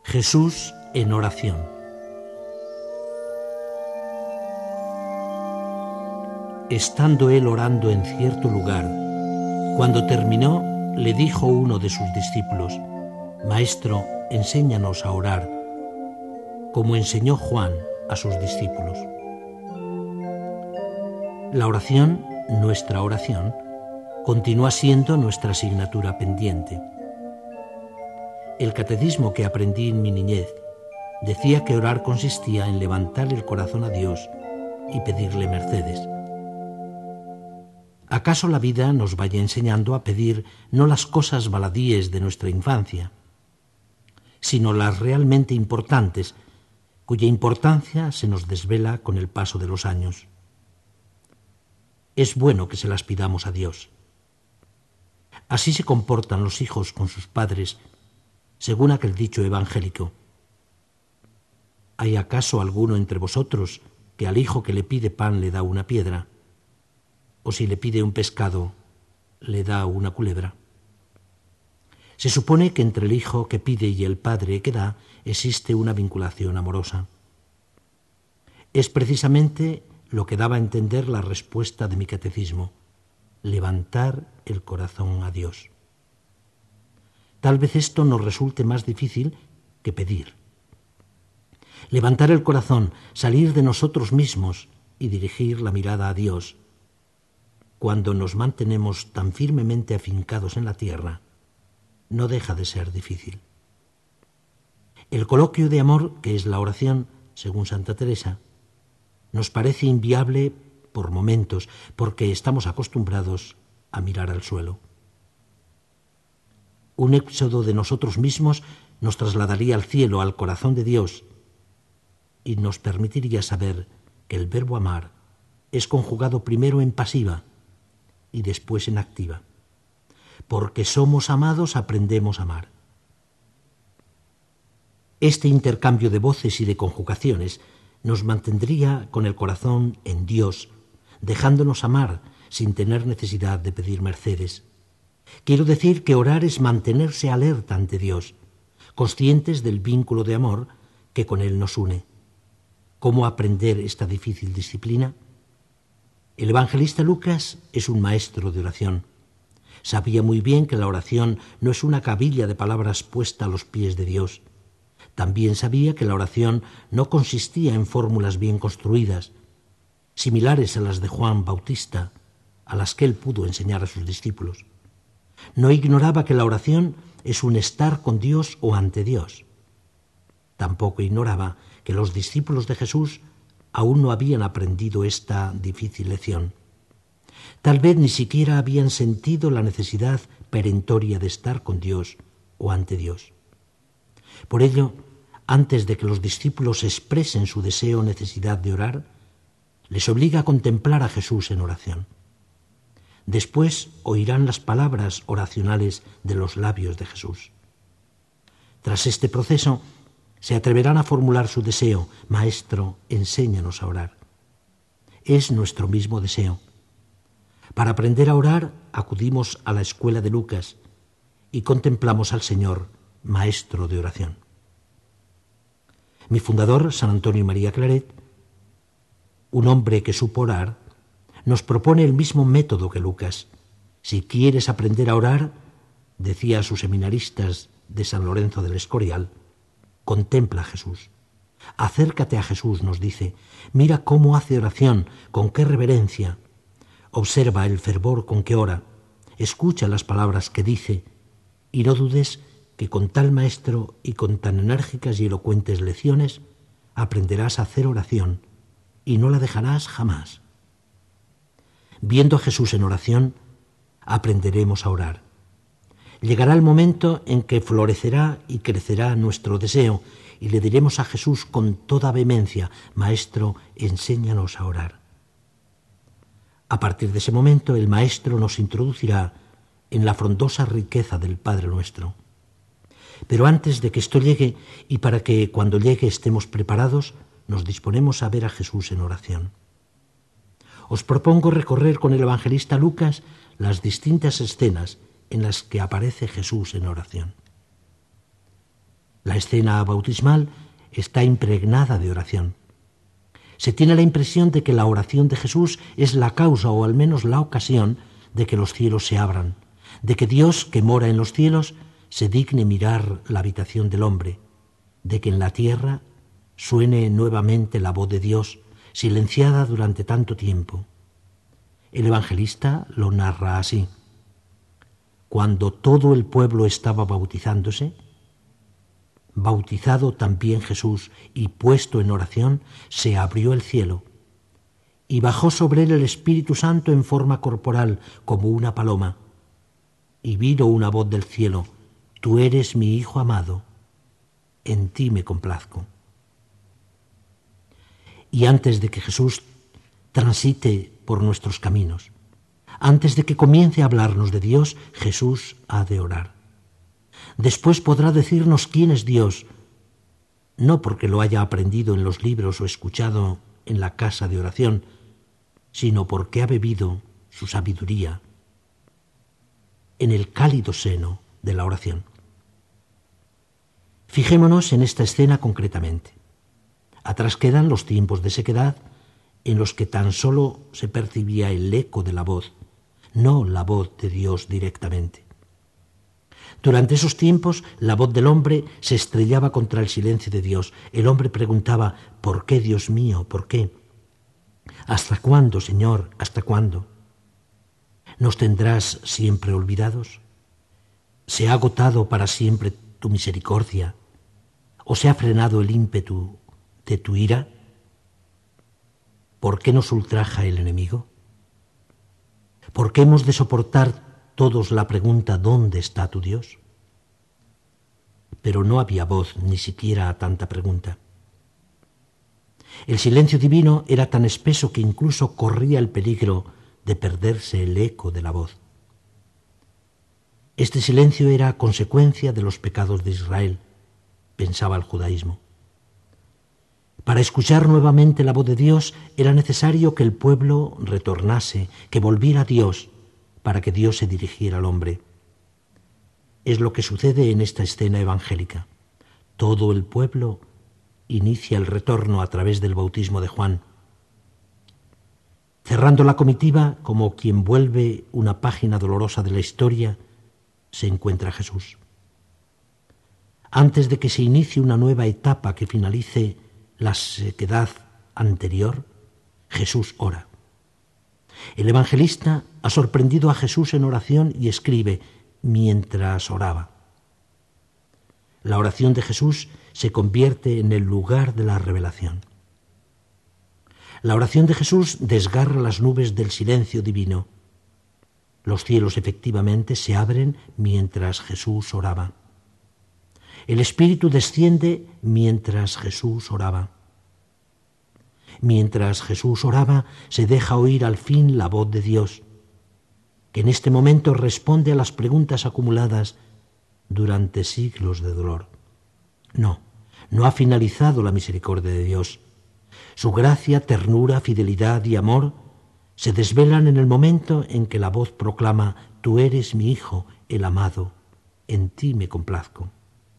Jesús en oración. Estando él orando en cierto lugar, cuando terminó, le dijo uno de sus discípulos: Maestro, enséñanos a orar, como enseñó Juan a sus discípulos. La oración, nuestra oración, continúa siendo nuestra asignatura pendiente. El catecismo que aprendí en mi niñez decía que orar consistía en levantar el corazón a Dios y pedirle mercedes. ¿Acaso la vida nos vaya enseñando a pedir no las cosas baladíes de nuestra infancia, sino las realmente importantes, cuya importancia se nos desvela con el paso de los años? Es bueno que se las pidamos a Dios. Así se comportan los hijos con sus padres, según aquel dicho evangélico: ¿hay acaso alguno entre vosotros que al hijo que le pide pan le da una piedra? ¿O si le pide un pescado, le da una culebra? Se supone que entre el hijo que pide y el padre que da existe una vinculación amorosa. Es precisamente lo que daba a entender la respuesta de mi catecismo: levantar el corazón a Dios. Tal vez esto nos resulte más difícil que pedir. Levantar el corazón, salir de nosotros mismos y dirigir la mirada a Dios, cuando nos mantenemos tan firmemente afincados en la tierra, no deja de ser difícil. El coloquio de amor, que es la oración, según Santa Teresa, nos parece inviable por momentos, porque estamos acostumbrados a mirar al suelo. Un éxodo de nosotros mismos nos trasladaría al cielo, al corazón de Dios, y nos permitiría saber que el verbo amar es conjugado primero en pasiva y después en activa. Porque somos amados, aprendemos a amar. Este intercambio de voces y de conjugaciones nos mantendría con el corazón en Dios, dejándonos amar sin tener necesidad de pedir mercedes. Quiero decir que orar es mantenerse alerta ante Dios, conscientes del vínculo de amor que con Él nos une. ¿Cómo aprender esta difícil disciplina? El evangelista Lucas es un maestro de oración. Sabía muy bien que la oración no es una cabilla de palabras puesta a los pies de Dios. También sabía que la oración no consistía en fórmulas bien construidas, similares a las de Juan Bautista, a las que él pudo enseñar a sus discípulos. No ignoraba que la oración es un estar con Dios o ante Dios. Tampoco ignoraba que los discípulos de Jesús aún no habían aprendido esta difícil lección. Tal vez ni siquiera habían sentido la necesidad perentoria de estar con Dios o ante Dios. Por ello, antes de que los discípulos expresen su deseo o necesidad de orar, les obliga a contemplar a Jesús en oración. Después oirán las palabras oracionales de los labios de Jesús. Tras este proceso, se atreverán a formular su deseo: Maestro, enséñanos a orar. Es nuestro mismo deseo. Para aprender a orar, acudimos a la escuela de Lucas y contemplamos al Señor, Maestro de oración. Mi fundador, San Antonio María Claret, un hombre que supo orar, nos propone el mismo método que Lucas. Si quieres aprender a orar, decía a sus seminaristas de San Lorenzo del Escorial, contempla a Jesús. Acércate a Jesús, nos dice. Mira cómo hace oración, con qué reverencia. Observa el fervor con que ora. Escucha las palabras que dice y no dudes que con tal maestro y con tan enérgicas y elocuentes lecciones aprenderás a hacer oración y no la dejarás jamás. Viendo a Jesús en oración, aprenderemos a orar. Llegará el momento en que florecerá y crecerá nuestro deseo y le diremos a Jesús con toda vehemencia: Maestro, enséñanos a orar. A partir de ese momento, el Maestro nos introducirá en la frondosa riqueza del Padre Nuestro. Pero antes de que esto llegue, y para que cuando llegue estemos preparados, nos disponemos a ver a Jesús en oración. Os propongo recorrer con el evangelista Lucas las distintas escenas en las que aparece Jesús en oración. La escena bautismal está impregnada de oración. Se tiene la impresión de que la oración de Jesús es la causa o al menos la ocasión de que los cielos se abran, de que Dios, que mora en los cielos, se digne mirar la habitación del hombre, de que en la tierra suene nuevamente la voz de Dios, silenciada durante tanto tiempo. El evangelista lo narra así: cuando todo el pueblo estaba bautizándose, bautizado también Jesús y puesto en oración, se abrió el cielo y bajó sobre él el Espíritu Santo en forma corporal como una paloma, y vino una voz del cielo: tú eres mi Hijo amado, en ti me complazco. Y antes de que Jesús transite por nuestros caminos, antes de que comience a hablarnos de Dios, Jesús ha de orar. Después podrá decirnos quién es Dios, no porque lo haya aprendido en los libros o escuchado en la casa de oración, sino porque ha bebido su sabiduría en el cálido seno de la oración. Fijémonos en esta escena concretamente. Atrás quedan los tiempos de sequedad en los que tan solo se percibía el eco de la voz, no la voz de Dios directamente. Durante esos tiempos, la voz del hombre se estrellaba contra el silencio de Dios. El hombre preguntaba: ¿por qué, Dios mío? ¿Por qué? ¿Hasta cuándo, Señor? ¿Hasta cuándo? ¿Nos tendrás siempre olvidados? ¿Se ha agotado para siempre tu misericordia? ¿O se ha frenado el ímpetu de tu ira? ¿Por qué nos ultraja el enemigo? ¿Por qué hemos de soportar todos la pregunta: ¿dónde está tu Dios? Pero no había voz ni siquiera a tanta pregunta. El silencio divino era tan espeso que incluso corría el peligro de perderse el eco de la voz. Este silencio era consecuencia de los pecados de Israel, pensaba el judaísmo. Para escuchar nuevamente la voz de Dios era necesario que el pueblo retornase, que volviera a Dios, para que Dios se dirigiera al hombre. Es lo que sucede en esta escena evangélica. Todo el pueblo inicia el retorno a través del bautismo de Juan. Cerrando la comitiva, como quien vuelve una página dolorosa de la historia, se encuentra Jesús. Antes de que se inicie una nueva etapa que finalice la sequedad anterior, Jesús ora. El evangelista ha sorprendido a Jesús en oración y escribe: mientras oraba. La oración de Jesús se convierte en el lugar de la revelación. La oración de Jesús desgarra las nubes del silencio divino. Los cielos efectivamente se abren mientras Jesús oraba. El Espíritu desciende mientras Jesús oraba. Mientras Jesús oraba, se deja oír al fin la voz de Dios, que en este momento responde a las preguntas acumuladas durante siglos de dolor. No ha finalizado la misericordia de Dios. Su gracia, ternura, fidelidad y amor se desvelan en el momento en que la voz proclama: tú eres mi Hijo, el amado, en ti me complazco.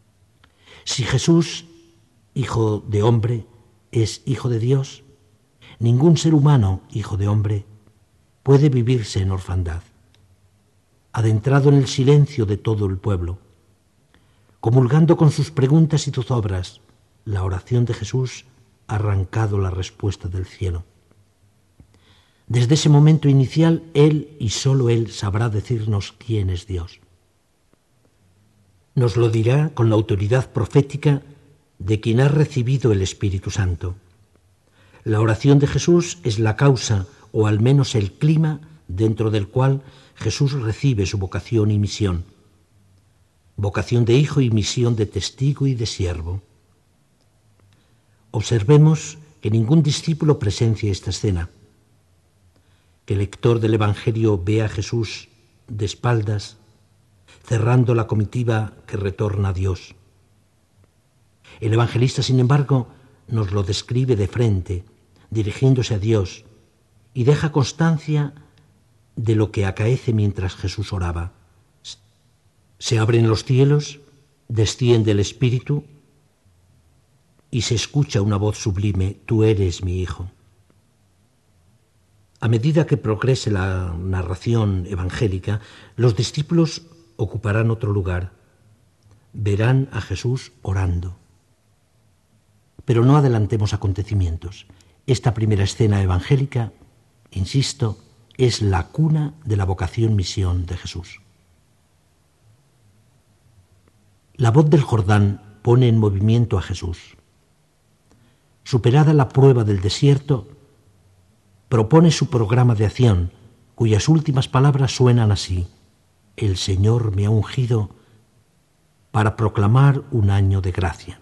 Si Jesús, hijo de hombre, es hijo de Dios, ningún ser humano, hijo de hombre, puede vivirse en orfandad. Adentrado en el silencio de todo el pueblo, comulgando con sus preguntas y zozobras, la oración de Jesús ha arrancado la respuesta del cielo. Desde ese momento inicial, Él y solo Él sabrá decirnos quién es Dios. Nos lo dirá con la autoridad profética de quien ha recibido el Espíritu Santo. La oración de Jesús es la causa, o al menos el clima, dentro del cual Jesús recibe su vocación y misión. Vocación de hijo y misión de testigo y de siervo. Observemos que ningún discípulo presencia esta escena. Que el lector del Evangelio ve a Jesús de espaldas, cerrando la comitiva que retorna a Dios. El evangelista, sin embargo, nos lo describe de frente, dirigiéndose a Dios, y deja constancia de lo que acaece mientras Jesús oraba. Se abren los cielos, desciende el Espíritu, y se escucha una voz sublime: «Tú eres mi Hijo». A medida que progrese la narración evangélica, los discípulos ocuparán otro lugar. Verán a Jesús orando. Pero no adelantemos acontecimientos. Esta primera escena evangélica, insisto, es la cuna de la vocación-misión de Jesús. La voz del Jordán pone en movimiento a Jesús. Superada la prueba del desierto, propone su programa de acción, cuyas últimas palabras suenan así: «El Señor me ha ungido para proclamar un año de gracia».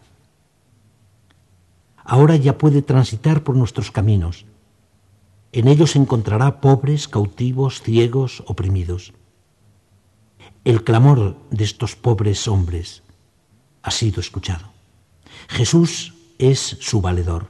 Ahora ya puede transitar por nuestros caminos. En ellos encontrará pobres, cautivos, ciegos, oprimidos. El clamor de estos pobres hombres ha sido escuchado. Jesús es su valedor.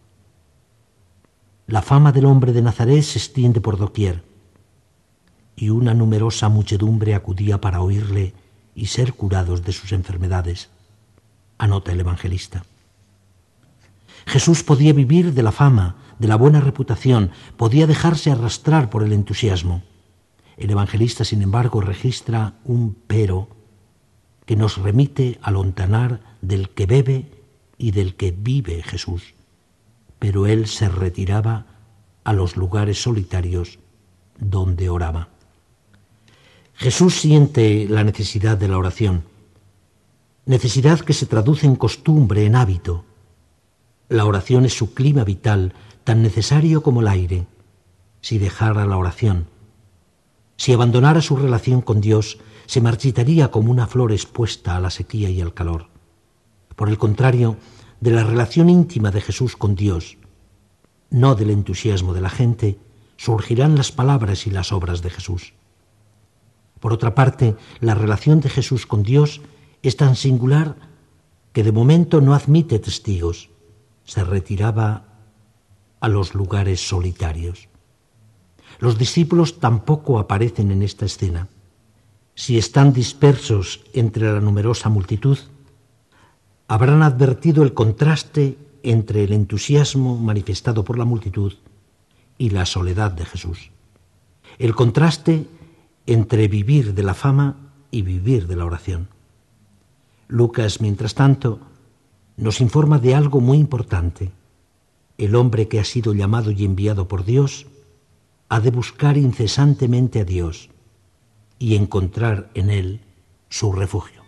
La fama del hombre de Nazaret se extiende por doquier, y una numerosa muchedumbre acudía para oírle y ser curados de sus enfermedades, anota el evangelista. Jesús podía vivir de la fama, de la buena reputación, podía dejarse arrastrar por el entusiasmo. El evangelista, sin embargo, registra un pero que nos remite al ontanar del que bebe y del que vive Jesús. Pero él se retiraba a los lugares solitarios donde oraba. Jesús siente la necesidad de la oración, necesidad que se traduce en costumbre, en hábito. La oración es su clima vital, tan necesario como el aire. Si dejara la oración, si abandonara su relación con Dios, se marchitaría como una flor expuesta a la sequía y al calor. Por el contrario, de la relación íntima de Jesús con Dios, no del entusiasmo de la gente, surgirán las palabras y las obras de Jesús. Por otra parte, la relación de Jesús con Dios es tan singular que de momento no admite testigos. Se retiraba a los lugares solitarios. Los discípulos tampoco aparecen en esta escena. Si están dispersos entre la numerosa multitud, habrán advertido el contraste entre el entusiasmo manifestado por la multitud y la soledad de Jesús. El contraste entre vivir de la fama y vivir de la oración. Lucas, mientras tanto, nos informa de algo muy importante. El hombre que ha sido llamado y enviado por Dios ha de buscar incesantemente a Dios y encontrar en Él su refugio.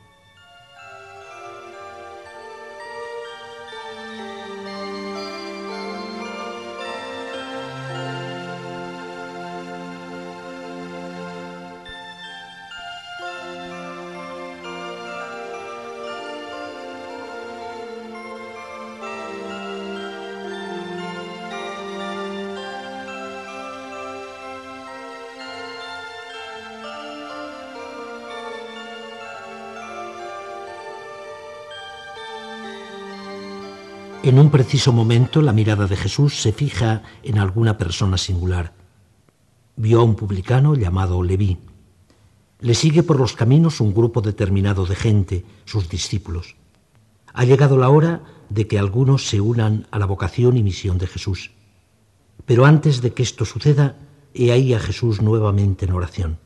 En un preciso momento, la mirada de Jesús se fija en alguna persona singular. Vio a un publicano llamado Leví. Le sigue por los caminos un grupo determinado de gente, sus discípulos. Ha llegado la hora de que algunos se unan a la vocación y misión de Jesús. Pero antes de que esto suceda, he ahí a Jesús nuevamente en oración.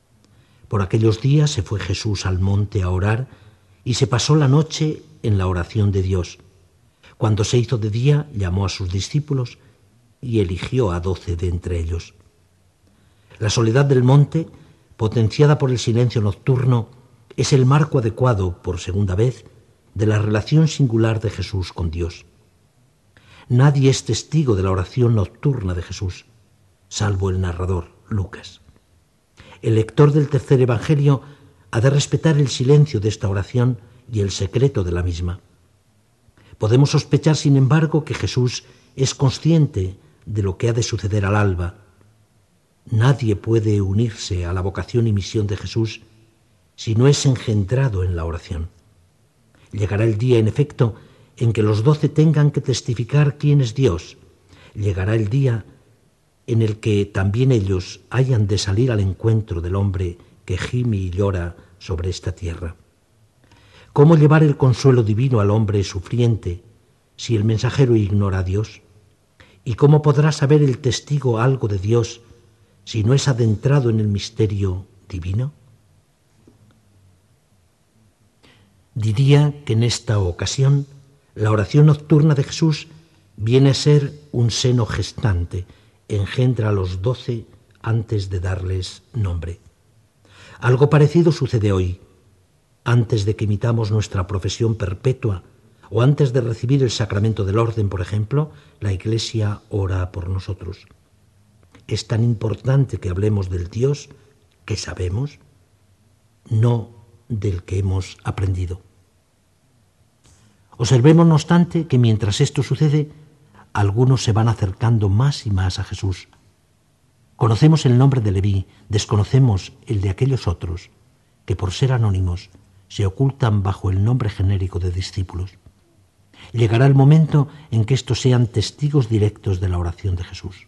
Por aquellos días se fue Jesús al monte a orar y se pasó la noche en la oración de Dios. Cuando se hizo de día, llamó a sus discípulos y eligió a 12 de entre ellos. La soledad del monte, potenciada por el silencio nocturno, es el marco adecuado, por segunda vez, de la relación singular de Jesús con Dios. Nadie es testigo de la oración nocturna de Jesús, salvo el narrador, Lucas. El lector del tercer evangelio ha de respetar el silencio de esta oración y el secreto de la misma. Podemos sospechar, sin embargo, que Jesús es consciente de lo que ha de suceder al alba. Nadie puede unirse a la vocación y misión de Jesús si no es engendrado en la oración. Llegará el día, en efecto, en que los 12 tengan que testificar quién es Dios. Llegará el día en el que también ellos hayan de salir al encuentro del hombre que gime y llora sobre esta tierra. ¿Cómo llevar el consuelo divino al hombre sufriente si el mensajero ignora a Dios? ¿Y cómo podrá saber el testigo algo de Dios si no es adentrado en el misterio divino? Diría que en esta ocasión la oración nocturna de Jesús viene a ser un seno gestante, engendra a los 12 antes de darles nombre. Algo parecido sucede hoy. Antes de que imitamos nuestra profesión perpetua o antes de recibir el sacramento del orden, por ejemplo, la Iglesia ora por nosotros. Es tan importante que hablemos del Dios que sabemos, no del que hemos aprendido. Observemos, no obstante, que mientras esto sucede, algunos se van acercando más y más a Jesús. Conocemos el nombre de Leví, desconocemos el de aquellos otros que, por ser anónimos, se ocultan bajo el nombre genérico de discípulos. Llegará el momento en que estos sean testigos directos de la oración de Jesús.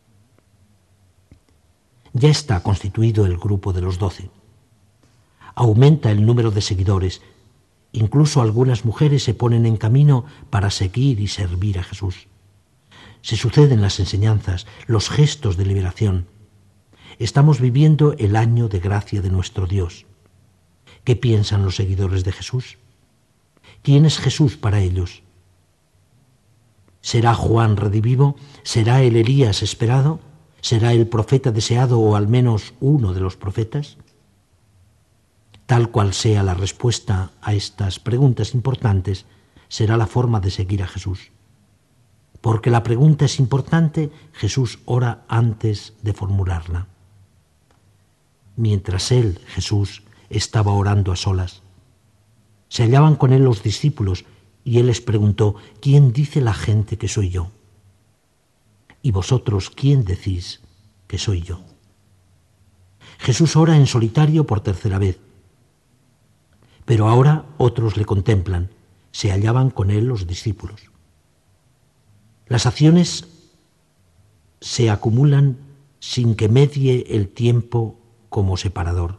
Ya está constituido el grupo de los 12. Aumenta el número de seguidores. Incluso algunas mujeres se ponen en camino para seguir y servir a Jesús. Se suceden las enseñanzas, los gestos de liberación. Estamos viviendo el año de gracia de nuestro Dios. ¿Qué piensan los seguidores de Jesús? ¿Quién es Jesús para ellos? ¿Será Juan redivivo? ¿Será el Elías esperado? ¿Será el profeta deseado o al menos uno de los profetas? Tal cual sea la respuesta a estas preguntas importantes, será la forma de seguir a Jesús. Porque la pregunta es importante, Jesús ora antes de formularla. Mientras él, Jesús, estaba orando a solas, se hallaban con él los discípulos y él les preguntó: ¿quién dice la gente que soy yo? ¿Y vosotros quién decís que soy yo? Jesús ora en solitario por tercera vez, pero ahora otros le contemplan, se hallaban con él los discípulos. Las acciones se acumulan sin que medie el tiempo como separador.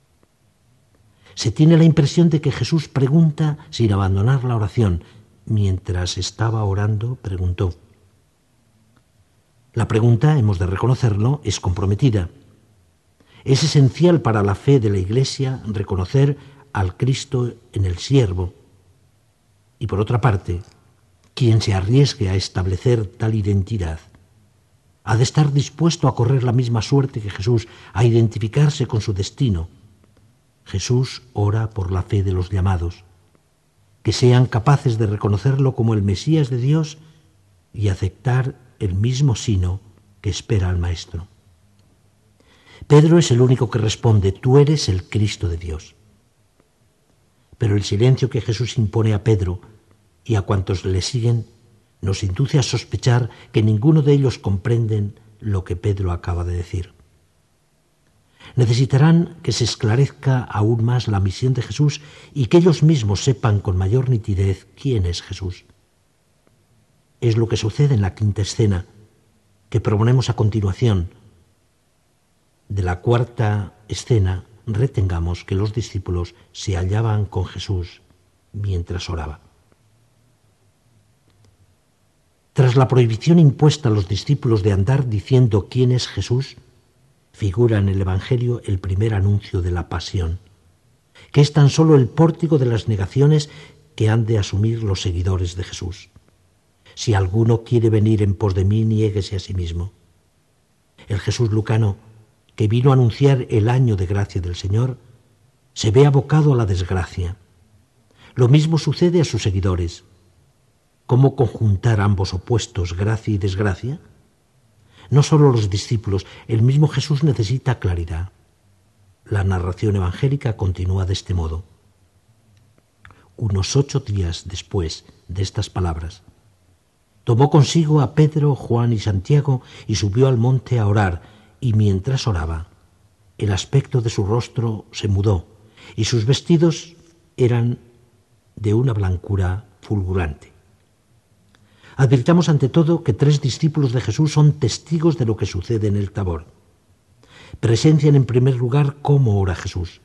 Se tiene la impresión de que Jesús pregunta sin abandonar la oración. Mientras estaba orando, preguntó. La pregunta, hemos de reconocerlo, es comprometida. Es esencial para la fe de la Iglesia reconocer al Cristo en el siervo. Y por otra parte, quien se arriesgue a establecer tal identidad ha de estar dispuesto a correr la misma suerte que Jesús, a identificarse con su destino. Jesús ora por la fe de los llamados, que sean capaces de reconocerlo como el Mesías de Dios y aceptar el mismo sino que espera al Maestro. Pedro es el único que responde: tú eres el Cristo de Dios. Pero el silencio que Jesús impone a Pedro y a cuantos le siguen nos induce a sospechar que ninguno de ellos comprenden lo que Pedro acaba de decir. Necesitarán que se esclarezca aún más la misión de Jesús y que ellos mismos sepan con mayor nitidez quién es Jesús. Es lo que sucede en la quinta escena, que proponemos a continuación. De la cuarta escena retengamos que los discípulos se hallaban con Jesús mientras oraba. Tras la prohibición impuesta a los discípulos de andar diciendo quién es Jesús, figura en el Evangelio el primer anuncio de la pasión, que es tan solo el pórtico de las negaciones que han de asumir los seguidores de Jesús. Si alguno quiere venir en pos de mí, niéguese a sí mismo. El Jesús lucano, que vino a anunciar el año de gracia del Señor, se ve abocado a la desgracia. Lo mismo sucede a sus seguidores. ¿Cómo conjuntar ambos opuestos, gracia y desgracia? No solo los discípulos, el mismo Jesús necesita claridad. La narración evangélica continúa de este modo. Unos 8 días después de estas palabras, tomó consigo a Pedro, Juan y Santiago y subió al monte a orar, y mientras oraba, el aspecto de su rostro se mudó y sus vestidos eran de una blancura fulgurante. Advirtamos ante todo que 3 discípulos de Jesús son testigos de lo que sucede en el Tabor. Presencian en primer lugar cómo ora Jesús.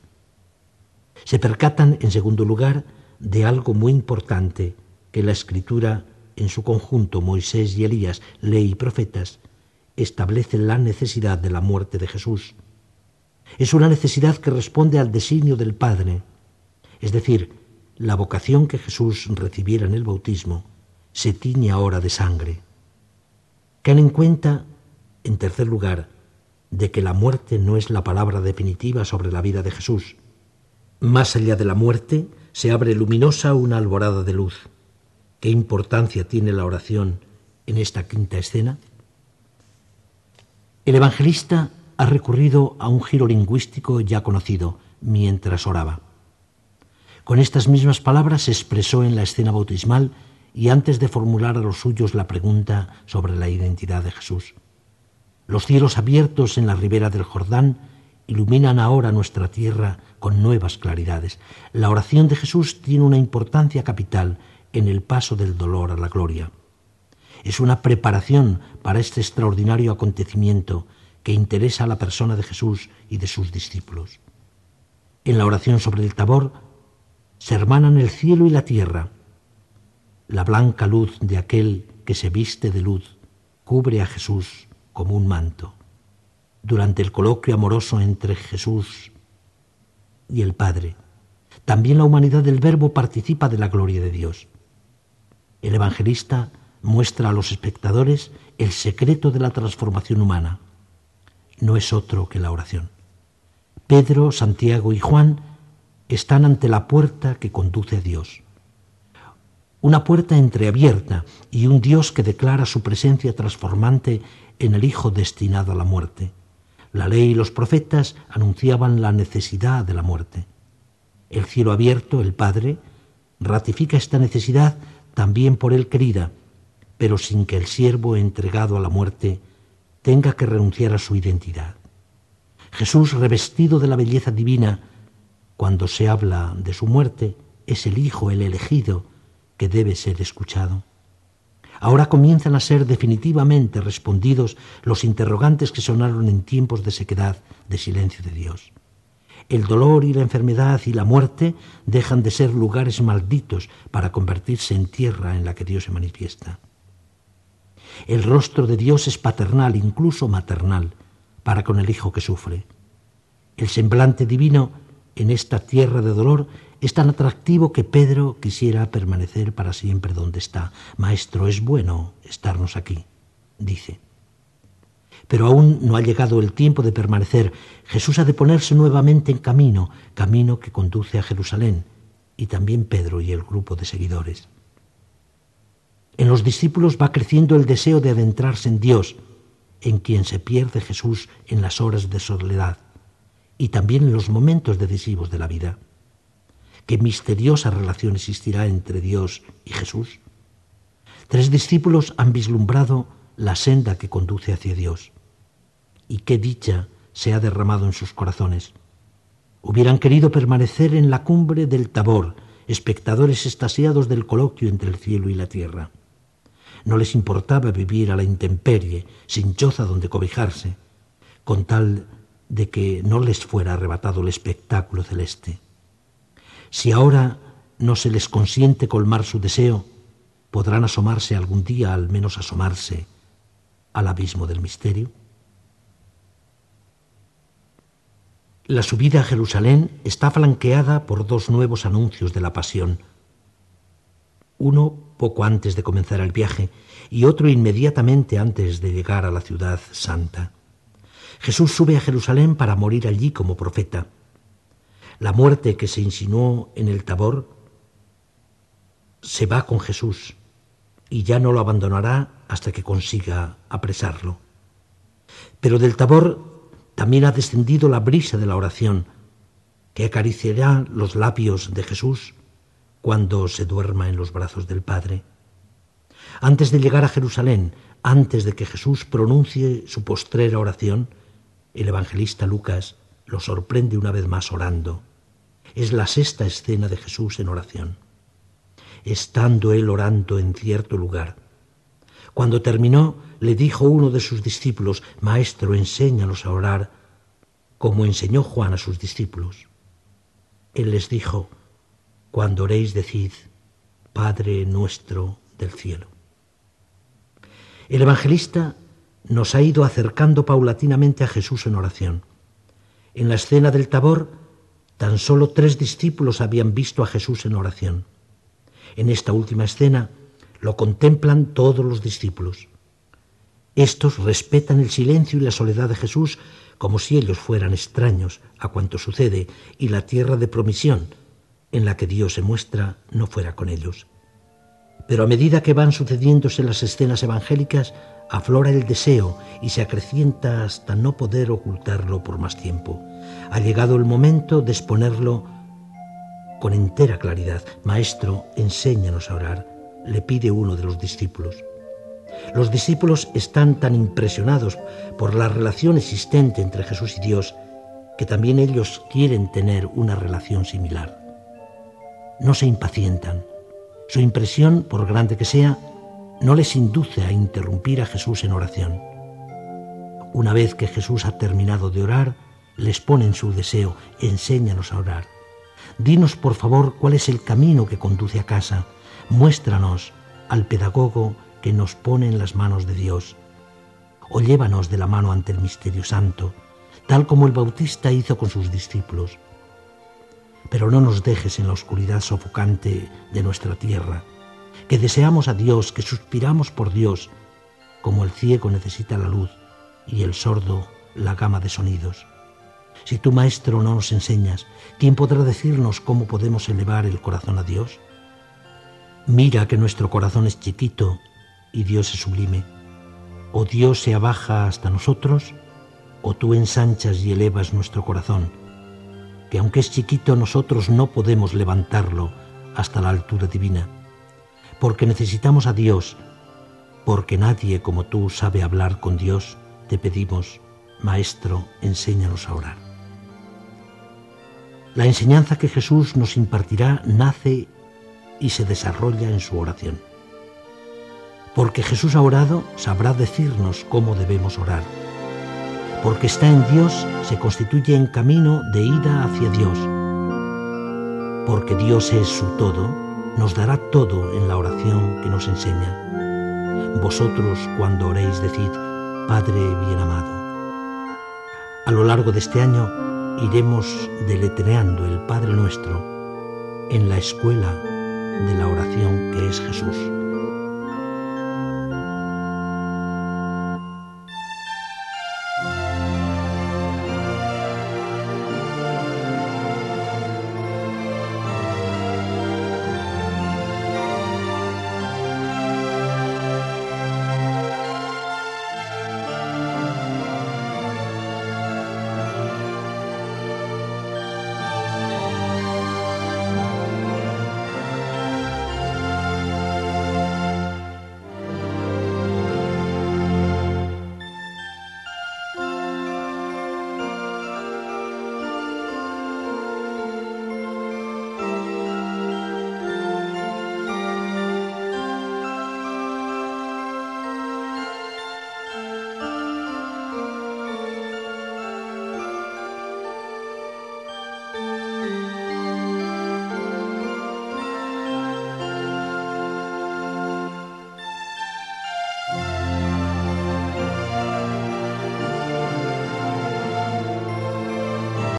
Se percatan en segundo lugar de algo muy importante que la Escritura en su conjunto Moisés y Elías, ley y profetas, establecen la necesidad de la muerte de Jesús. Es una necesidad que responde al designio del Padre, es decir, la vocación que Jesús recibiera en el bautismo se tiñe ahora de sangre. Ten en cuenta, en tercer lugar, de que la muerte no es la palabra definitiva sobre la vida de Jesús. Más allá de la muerte se abre luminosa una alborada de luz. ¿Qué importancia tiene la oración en esta quinta escena? El evangelista ha recurrido a un giro lingüístico ya conocido, mientras oraba. Con estas mismas palabras se expresó en la escena bautismal y antes de formular a los suyos la pregunta sobre la identidad de Jesús. Los cielos abiertos en la ribera del Jordán iluminan ahora nuestra tierra con nuevas claridades. La oración de Jesús tiene una importancia capital en el paso del dolor a la gloria. Es una preparación para este extraordinario acontecimiento que interesa a la persona de Jesús y de sus discípulos. En la oración sobre el Tabor se hermanan el cielo y la tierra. La blanca luz de aquel que se viste de luz cubre a Jesús como un manto. Durante el coloquio amoroso entre Jesús y el Padre, también la humanidad del Verbo participa de la gloria de Dios. El evangelista muestra a los espectadores el secreto de la transformación humana. No es otro que la oración. Pedro, Santiago y Juan están ante la puerta que conduce a Dios. Una puerta entreabierta y un Dios que declara su presencia transformante en el Hijo destinado a la muerte. La ley y los profetas anunciaban la necesidad de la muerte. El cielo abierto, el Padre, ratifica esta necesidad también por él querida, pero sin que el siervo entregado a la muerte tenga que renunciar a su identidad. Jesús, revestido de la belleza divina, cuando se habla de su muerte, es el Hijo, el elegido, que debe ser escuchado. Ahora comienzan a ser definitivamente respondidos los interrogantes que sonaron en tiempos de sequedad, de silencio de Dios. El dolor y la enfermedad y la muerte dejan de ser lugares malditos para convertirse en tierra en la que Dios se manifiesta. El rostro de Dios es paternal, incluso maternal, para con el Hijo que sufre. El semblante divino en esta tierra de dolor es tan atractivo que Pedro quisiera permanecer para siempre donde está. Maestro, es bueno estarnos aquí, dice. Pero aún no ha llegado el tiempo de permanecer. Jesús ha de ponerse nuevamente en camino, camino que conduce a Jerusalén, y también Pedro y el grupo de seguidores. En los discípulos va creciendo el deseo de adentrarse en Dios, en quien se pierde Jesús en las horas de soledad y también en los momentos decisivos de la vida. ¿Qué misteriosa relación existirá entre Dios y Jesús? 3 discípulos han vislumbrado la senda que conduce hacia Dios. Y qué dicha se ha derramado en sus corazones. Hubieran querido permanecer en la cumbre del Tabor, espectadores extasiados del coloquio entre el cielo y la tierra. No les importaba vivir a la intemperie, sin choza donde cobijarse, con tal de que no les fuera arrebatado el espectáculo celeste. Si ahora no se les consiente colmar su deseo, podrán asomarse algún día, al menos asomarse, al abismo del misterio. La subida a Jerusalén está flanqueada por 2 nuevos anuncios de la pasión. Uno poco antes de comenzar el viaje y otro inmediatamente antes de llegar a la ciudad santa. Jesús sube a Jerusalén para morir allí como profeta. La muerte que se insinuó en el Tabor se va con Jesús y ya no lo abandonará hasta que consiga apresarlo. Pero del Tabor también ha descendido la brisa de la oración, que acariciará los labios de Jesús cuando se duerma en los brazos del Padre. Antes de llegar a Jerusalén, antes de que Jesús pronuncie su postrera oración, el evangelista Lucas lo sorprende una vez más orando. Es la 6ª escena de Jesús en oración. Estando él orando en cierto lugar, cuando terminó, le dijo uno de sus discípulos: Maestro, enséñanos a orar, como enseñó Juan a sus discípulos. Él les dijo: Cuando oréis, decid: Padre nuestro del cielo. El evangelista nos ha ido acercando paulatinamente a Jesús en oración. En la escena del Tabor, tan solo 3 discípulos habían visto a Jesús en oración. En esta última escena lo contemplan todos los discípulos. Estos respetan el silencio y la soledad de Jesús como si ellos fueran extraños a cuanto sucede y la tierra de promisión en la que Dios se muestra no fuera con ellos. Pero a medida que van sucediéndose las escenas evangélicas, aflora el deseo y se acrecienta hasta no poder ocultarlo por más tiempo. Ha llegado el momento de exponerlo con entera claridad. Maestro, enséñanos a orar, le pide uno de los discípulos. Los discípulos están tan impresionados por la relación existente entre Jesús y Dios que también ellos quieren tener una relación similar. No se impacientan. Su impresión, por grande que sea, no les induce a interrumpir a Jesús en oración. Una vez que Jesús ha terminado de orar, les pone en su deseo: enséñanos a orar. Dinos, por favor, cuál es el camino que conduce a casa. Muéstranos al pedagogo que nos pone en las manos de Dios. O llévanos de la mano ante el misterio santo, tal como el Bautista hizo con sus discípulos. Pero no nos dejes en la oscuridad sofocante de nuestra tierra, que deseamos a Dios, que suspiramos por Dios, como el ciego necesita la luz y el sordo la gama de sonidos. Si tú, Maestro, no nos enseñas, ¿quién podrá decirnos cómo podemos elevar el corazón a Dios? Mira que nuestro corazón es chiquito y Dios es sublime. O Dios se abaja hasta nosotros, o tú ensanchas y elevas nuestro corazón, que aunque es chiquito, nosotros no podemos levantarlo hasta la altura divina, porque necesitamos a Dios, porque nadie como tú sabe hablar con Dios. Te pedimos, Maestro, enséñanos a orar. La enseñanza que Jesús nos impartirá nace y se desarrolla en su oración. Porque Jesús ha orado, sabrá decirnos cómo debemos orar. Porque está en Dios, se constituye en camino de ida hacia Dios. Porque Dios es su todo, nos dará todo en la oración que nos enseña. Vosotros, cuando oréis, decid: Padre bien amado. A lo largo de este año iremos deletreando el Padre Nuestro en la escuela de la oración que es Jesús.